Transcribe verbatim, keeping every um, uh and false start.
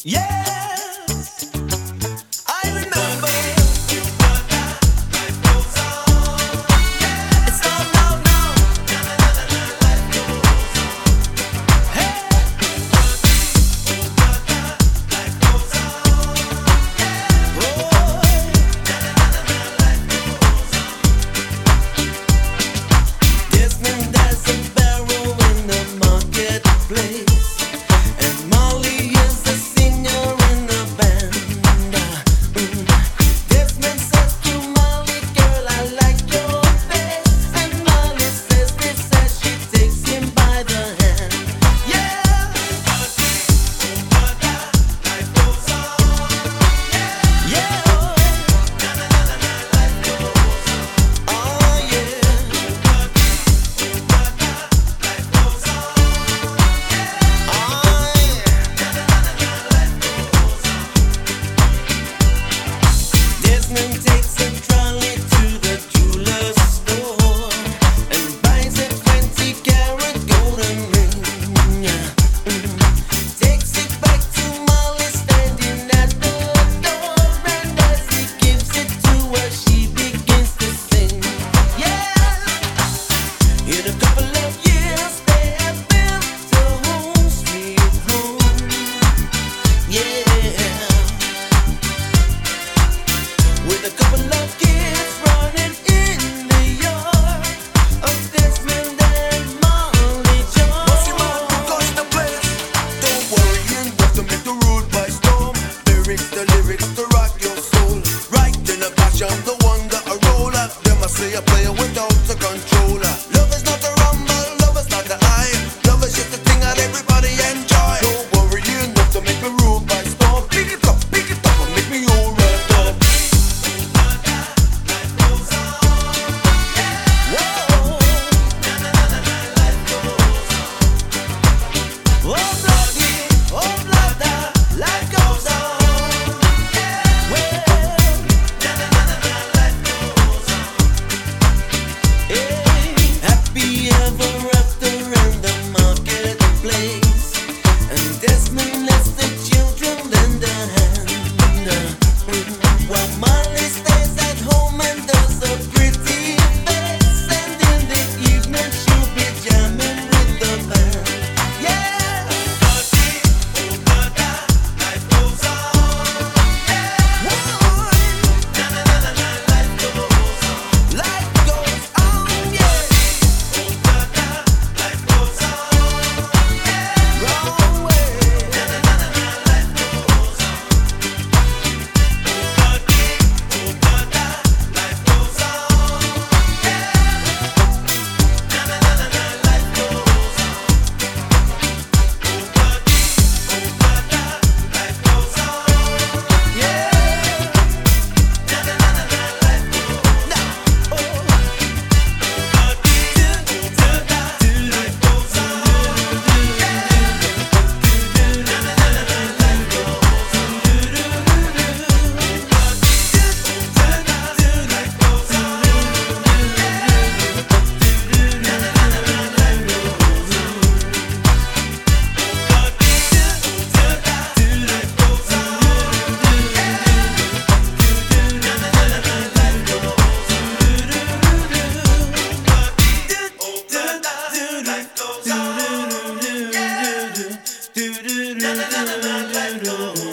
Yes, I remember. It's all now, now. Hey. Desmond has a barrel in the marketplace, and Molly is the singer in the band. Mm. Desmond says to Molly, girl, I like your face, and Molly says this as she takes him by the hand. Yeah. Yeah. Oh yeah. Desmond takes a trolley to the jeweler's store and buys a twenty carat golden ring. Mm. Takes it back to Molly standing at the door, and as he gives it to her, she begins to sing. Yeah. In a couple of years, they have built a home, sweet home. Yeah. With a couple of kids running in the yard of Desmond and Molly John. Bossy man who guns the place. Don't worry, you ain't got to make the road by storm. Lyrics, the lyrics to rock your soul. Right in a passion, the one that a roller. Them I say a player without a controller. Love is not a rumble, love is not the eye. Love is just a thing that everybody enjoy. Don't worry, you ain't got to make the road by storm. Pick it up, pick it up, and make me all red up. Oh, bloody, oh, bloody, life goes on. Well, hey, happy ever after in the marketplace, and Desmond lets the children lend a hand, while Molly stays at home and does a pretty face, and in the evening she'll be jamming with the band. Yeah. Life goes on, yeah. Wrong way. Life goes on.